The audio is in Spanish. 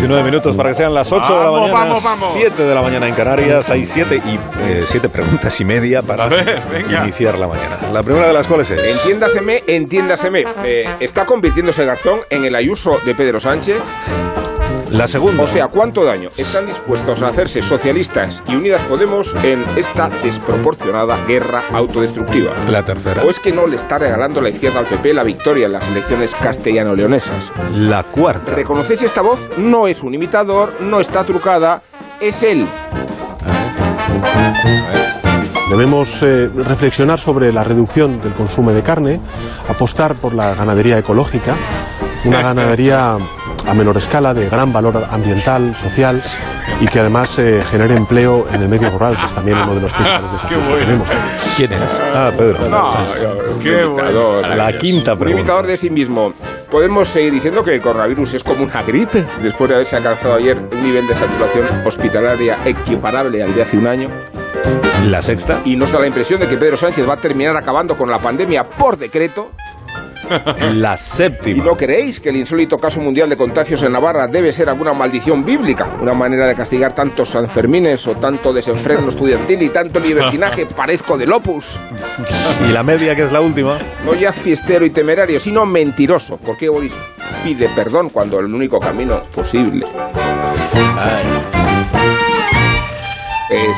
19 minutos para que sean las 8 de la mañana. Vamos. 7 de la mañana en Canarias. Hay 7 preguntas y media para iniciar la mañana. La primera de las cuales es... Entiéndaseme. ¿Está convirtiéndose Garzón en el Ayuso de Pedro Sánchez? La segunda. O sea, ¿cuánto daño están dispuestos a hacerse socialistas y Unidas Podemos en esta desproporcionada guerra autodestructiva? La tercera. ¿O es que no le está regalando la izquierda al PP la victoria en las elecciones castellano-leonesas? La cuarta. ¿Reconocéis esta voz? No es un imitador, no está trucada, es él. Debemos reflexionar sobre la reducción del consumo de carne, apostar por la ganadería ecológica, una ganadería a menor escala, de gran valor ambiental, social y que además genere empleo en el medio rural, que es también uno de los principales desafíos que tenemos. ¿Quién es? Pedro. Qué imitador. La quinta pregunta. Un imitador de sí mismo. ¿Podemos seguir diciendo que el coronavirus es como una gripe después de haberse alcanzado ayer un nivel de saturación hospitalaria equiparable al de hace un año? La sexta. ¿Y nos da la impresión de que Pedro Sánchez va a terminar acabando con la pandemia por decreto? La séptima. ¿Y no creéis que el insólito caso mundial de contagios en Navarra debe ser alguna maldición bíblica? Una manera de castigar tantos Sanfermines o tanto desenfreno estudiantil y tanto libertinaje parezco del Opus. ¿Y la media, que es la última? No ya fiestero y temerario, sino mentiroso. ¿Por qué Boris pide perdón cuando el único camino posible